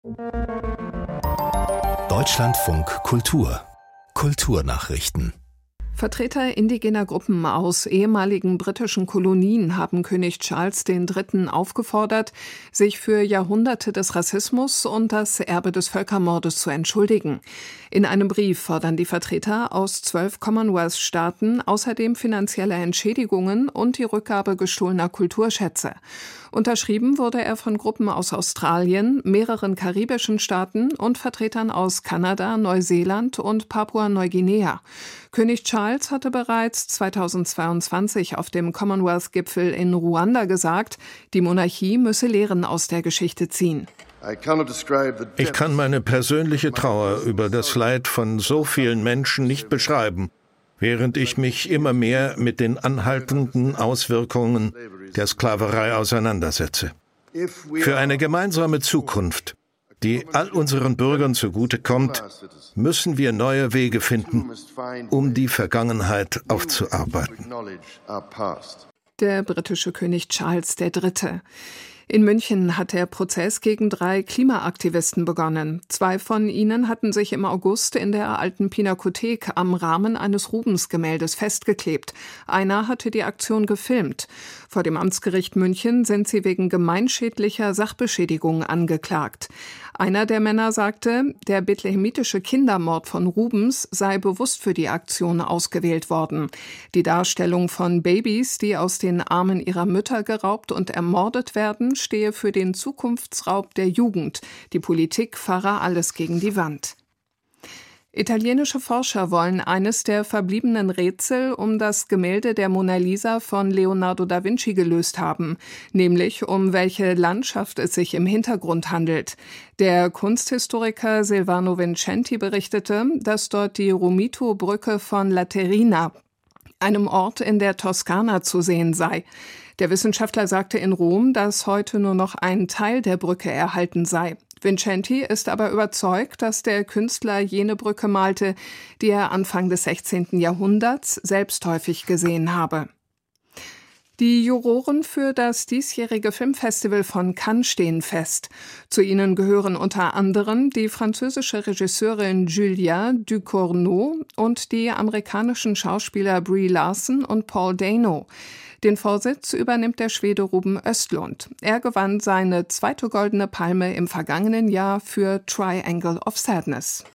Deutschlandfunk Kultur Kulturnachrichten. Vertreter indigener Gruppen aus ehemaligen britischen Kolonien haben König Charles III. Aufgefordert, sich für Jahrhunderte des Rassismus und das Erbe des Völkermordes zu entschuldigen. In einem Brief fordern die Vertreter aus 12 Commonwealth-Staaten außerdem finanzielle Entschädigungen und die Rückgabe gestohlener Kulturschätze. Unterschrieben wurde er von Gruppen aus Australien, mehreren karibischen Staaten und Vertretern aus Kanada, Neuseeland und Papua-Neuguinea. König Charles hatte bereits 2022 auf dem Commonwealth-Gipfel in Ruanda gesagt, die Monarchie müsse Lehren aus der Geschichte ziehen. Ich kann meine persönliche Trauer über das Leid von so vielen Menschen nicht beschreiben, während ich mich immer mehr mit den anhaltenden Auswirkungen der Sklaverei auseinandersetze. Für eine gemeinsame Zukunft, die all unseren Bürgern zugutekommt, müssen wir neue Wege finden, um die Vergangenheit aufzuarbeiten. Der britische König Charles III. In München hat der Prozess gegen 3 Klimaaktivisten begonnen. 2 von ihnen hatten sich im August in der Alten Pinakothek am Rahmen eines Rubens-Gemäldes festgeklebt. Einer hatte die Aktion gefilmt. Vor dem Amtsgericht München sind sie wegen gemeinschädlicher Sachbeschädigung angeklagt. Einer der Männer sagte, der bethlehemitische Kindermord von Rubens sei bewusst für die Aktion ausgewählt worden. Die Darstellung von Babys, die aus den Armen ihrer Mütter geraubt und ermordet werden, stehe für den Zukunftsraub der Jugend. Die Politik fahre alles gegen die Wand. Italienische Forscher wollen eines der verbliebenen Rätsel um das Gemälde der Mona Lisa von Leonardo da Vinci gelöst haben, nämlich um welche Landschaft es sich im Hintergrund handelt. Der Kunsthistoriker Silvano Vincenti berichtete, dass dort die Romito-Brücke von Laterina, einem Ort in der Toskana, zu sehen sei. Der Wissenschaftler sagte in Rom, dass heute nur noch ein Teil der Brücke erhalten sei. Vincenti ist aber überzeugt, dass der Künstler jene Brücke malte, die er Anfang des 16. Jahrhunderts selbst häufig gesehen habe. Die Juroren für das diesjährige Filmfestival von Cannes stehen fest. Zu ihnen gehören unter anderem die französische Regisseurin Julia Ducournau und die amerikanischen Schauspieler Brie Larson und Paul Dano. Den Vorsitz übernimmt der Schwede Ruben Östlund. Er gewann seine 2. Goldene Palme im vergangenen Jahr für Triangle of Sadness.